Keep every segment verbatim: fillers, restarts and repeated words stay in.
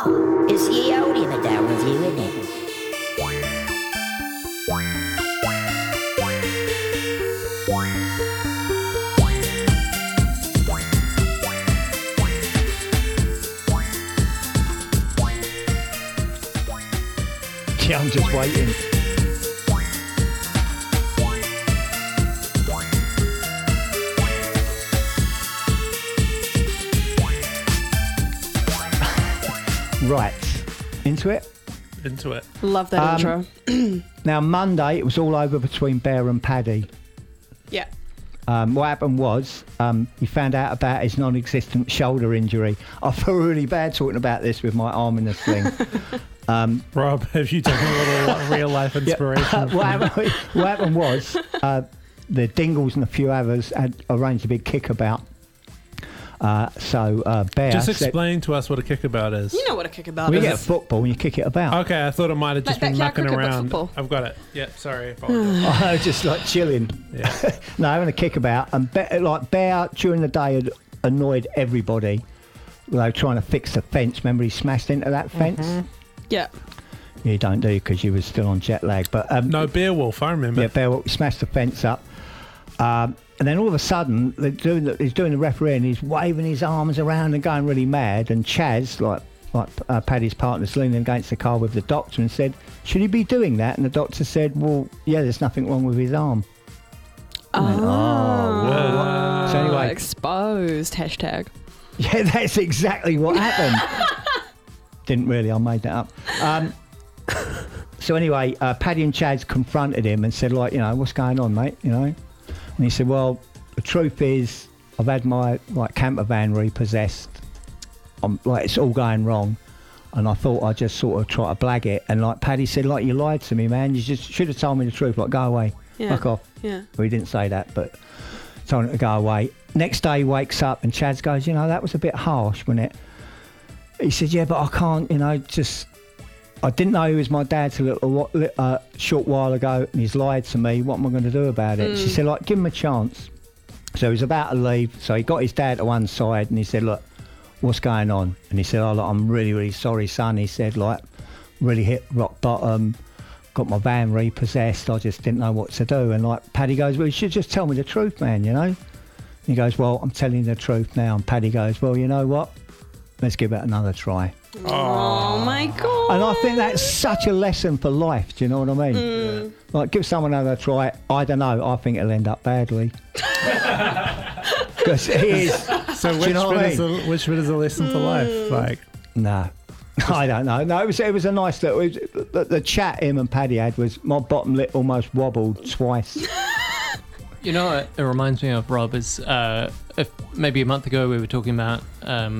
Oh, it's ye old Emmerdale review, isn't it? Yeah, I'm just waiting. Right, into it? Into it. Love that Um, intro. Now, Monday, it was all over between Bear and Paddy. Yeah. Um, what happened was um, he found out about his non-existent shoulder injury. I feel really bad talking about this with my arm in a sling. um, Rob, have you taken a little real life inspiration? Yeah, what, happened, what happened was uh, the Dingles and a few others had arranged a big kickabout. Uh, so uh, Bear Just said, explain to us what a kickabout is. You know what a kickabout well, you is. get a football and you kick it about. Okay, I thought it might have just Like been backyard mucking cricket, but around. football. I've got it. Yep, sorry. Apologize. I just like chilling. Yeah. No, having a kickabout. And Bear, like Bear during the day had annoyed everybody. They were trying to fix the fence. Remember he smashed into that fence? Mm-hmm. Yeah. You don't do because you were still on jet lag. But um, No, Beowulf, I remember. yeah, Bear smashed the fence up. Um, and then all of a sudden, they're doing the, he's doing the referee and he's waving his arms around and going really mad. And Chaz, like like uh, Paddy's partner's leaning against the car with the doctor and said, should he be doing that? And the doctor said, well, yeah, there's nothing wrong with his arm. Oh. Went, oh, Uh, so anyway, Exposed. Hashtag. yeah, that's exactly what happened. Didn't really, I made that up. Um, so anyway, uh, Paddy and Chaz confronted him and said, like, you know, what's going on, mate? You know? And he said, well, the truth is, I've had my like camper van repossessed. I'm like, it's all going wrong. And I thought I'd just sort of try to blag it. And like Paddy said, like, you lied to me, man. You just should have told me the truth. Like, go away. Yeah. Fuck off. Yeah. Well, he didn't say that, but told him to go away. Next day he wakes up and Chaz goes, you know, that was a bit harsh, wasn't it? He said, yeah, but I can't, you know, just... I didn't know he was my dad till a little, uh, short while ago, and he's lied to me. What am I going to do about it? Mm. She said, like, give him a chance. So he was about to leave. So he got his dad to one side, and he said, look, what's going on? And he said, oh, look, I'm really, really sorry, son. He said, like, really hit rock bottom, got my van repossessed. I just didn't know what to do. And, like, Paddy goes, well, you should just tell me the truth, man, you know? And he goes, well, I'm telling you the truth now. And Paddy goes, well, you know what? Let's give it another try. Oh, my God. And I think that's such a lesson for life, do you know what I mean? Mm. Like, give someone another try. I don't know, I think it'll end up badly. Because it is. So do which, you know bit what I is mean? a, which bit is a lesson for life? Like, No. I don't know. No, it was it was a nice little... It was, the, the chat him and Paddy had was my bottom lip almost wobbled twice. You know what it reminds me of, Rob, is uh, if maybe a month ago we were talking about um,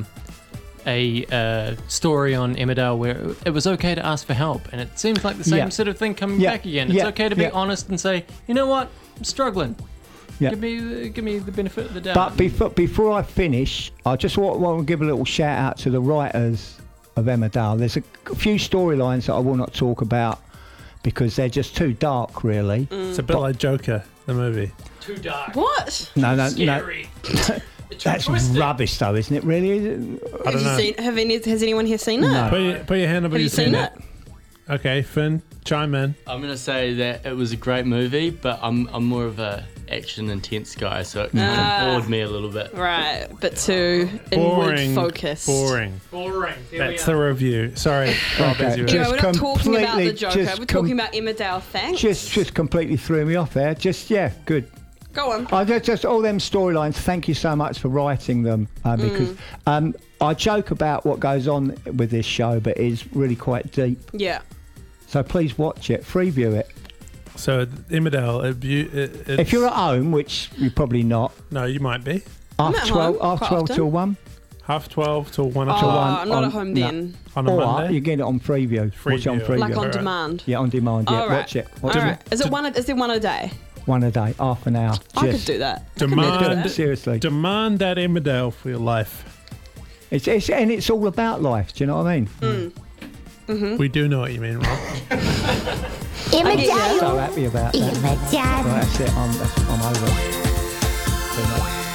a uh, story on Emmerdale where it was okay to ask for help, and it seems like the same Yeah. sort of thing coming Yeah. back again. It's Yeah. okay to be Yeah. honest and say, you know what, I'm struggling. Yeah. Give me, the, give me the benefit of the doubt. But before, before I finish, I just want, want to give a little shout out to the writers of Emmerdale. There's a few storylines that I will not talk about because they're just too dark, really. it's a bit like Joker, the movie. Too dark. What? No, no, Scary. no. That's rubbish, though, isn't it? Really? Is it? I Have don't you know. seen? Have any? Has anyone here seen it? No. Put your, put your hand up Have if you you've seen it? Okay, Finn, chime in. I'm gonna say that it was a great movie, but I'm I'm more of a action intense guy, so it kind Ah. of bored me a little bit. Right, but too inward Boring. focused. Boring. Boring. Here That's we the are. review. Sorry, Rob, Okay. as you were. Anyway, Just we're not talking about the completely- Joker. just We're com- talking about Emmerdale. Thanks. Just, just completely threw me off there. Just, yeah, good. Go on. I just, just all them storylines. Thank you so much for writing them uh, because Mm. um, I joke about what goes on with this show, but it's really quite deep. Yeah. So please watch it, freeview it. So, Emmerdale, it, it, it's, If you're at home, which you're probably not, No, you might be. I'm after at twelve, home after quite twelve often. till one, Half twelve till one Oh, o'clock I'm not on- at home no. then. on a or Monday. you get it on freeview. Watch it on Freeview. freeview. Like on Alright. demand. Yeah, on demand. Yeah, All right. watch it. Watch All it. right. Is it one? A, is it one a day? One a day, half an hour. I could Just- do that. I could Demand- do that. Seriously, Demand that Emmerdale for your life. it's, it's and it's all about life. Do you know what I mean? Mm. We do know what you mean, Rob. Emmerdale. So happy about that. Emmerdale. Right, that's it. I'm, that's, I'm over it. Too much.